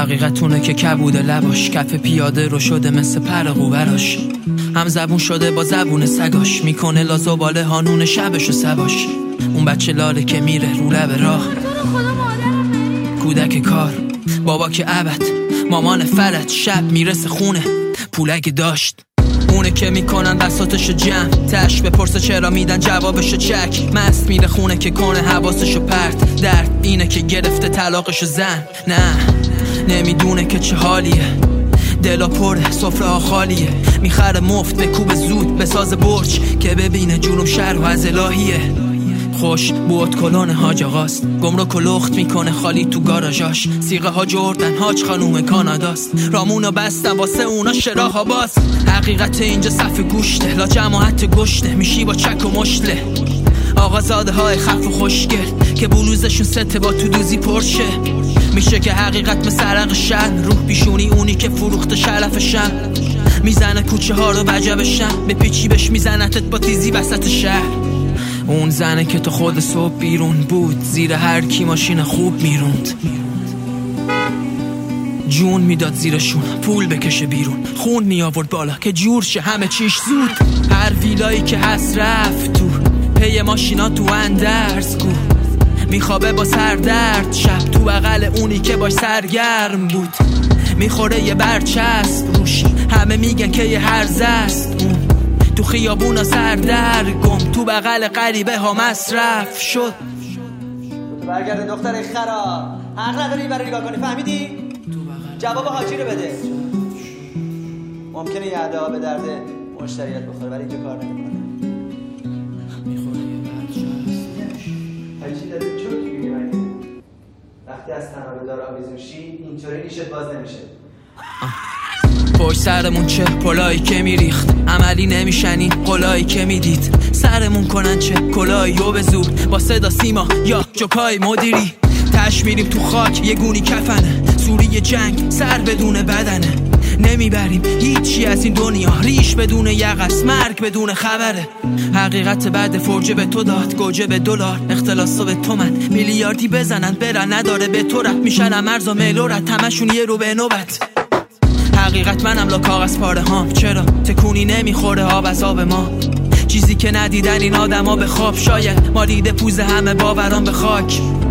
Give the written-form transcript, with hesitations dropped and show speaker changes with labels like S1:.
S1: حقیقتونه که کبوده لباش کف پیاده رو شده مثل پر قوبراش، هم زبون شده با زبون سگاش، میکنه لازوباله هانون شبش و سباش. اون بچه لاله که میره رو لب راه، کودک کار، بابا که عبد، مامان فلج، شب میرسه خونه پولک داشت. اونه که میکنن بساطشو جمع، تش بپرسه چرا میدن جوابشو چک. مست میره خونه که کنه حواسشو پرت، درد اینه که گرفته طلاقشو زن. نه نمیدونه که چه حالیه، دلا پره سفره ها خالیه، میخره مفت به کوب زود به ساز برج که ببینه جنوب شهر و از الهیه. خوش بود کلون حاج آقاست، گمرک و لخت میکنه خالی تو گاراژاش. سیغه ها جردن حاج خانوم کاناداست، رامونو بستن واسه اونا شراها باز. حقیقت اینجا صف گوشته، لا جماعت گشته میشی با چک و مشتله. آقازاده های خف و خوشگل که بلوزشون سته با تو دوزی پرشه. میشه که حقیقت مثل عرق شن، روح پیشونی اونی که فروخت شرفشن. میزنه کوچه ها رو وجبشن، به پیچی بش میزنتت با تیزی وسط شهر. اون زنه که تو خود صبح بیرون بود، زیر هر کی ماشین خوب میروند، جون میداد زیرشون پول بکشه بیرون، خون می آورد بالا که جور شه همه چیش زود. هر ویلایی که هست رفت تو پی ماشینا تو اندرز کو، میخوابه با سردرد شب تو بغل اونی که باش سرگرم بود. میخوره یه برچسب روش، همه میگن که یه هرزه است اون، تو خیابونا سردرگم تو بغل غریبه ها مصرف شد.
S2: برگرد دختر خرا، حق نداری برای نگاه کنی، فهمیدی؟ جواب حاجی رو بده. ممکنه یه عده به درد مشتریت بخوره ولی اینجا کار نمیکنه. حاجی داره چوک میگیره، وقتی از تنابه دار آویزون شی اینطوری نیشت باز نمیشه.
S1: پشت سرمون چه پلایی که میریخت، عملی نمیشنی قلایی که میدید. سرمون کنن چه کلایی و به زور با صدا سیما یا جوکای مدیری. تش میریم تو خاک یه گونی کفنه، سوری جنگ سر بدون بدنه. نمیبریم هیچی از این دنیا، ریش بدون یقص، مرگ بدون خبره. حقیقت بعد فرجه به تو داد، گوجه به دلار، اختلاسو به تومن. میلیاردی بزنن برن نداره به تو رفت، میشن مرز و میلورت همشون یه رو به نوبت. حقیقت منم لا کاغذ پاره هام، چرا تکونی نمیخوره آب از آب ما؟ چیزی که ندیدن این آدم ها به خواب، شاید ما دیده پوز همه باوران به خاک.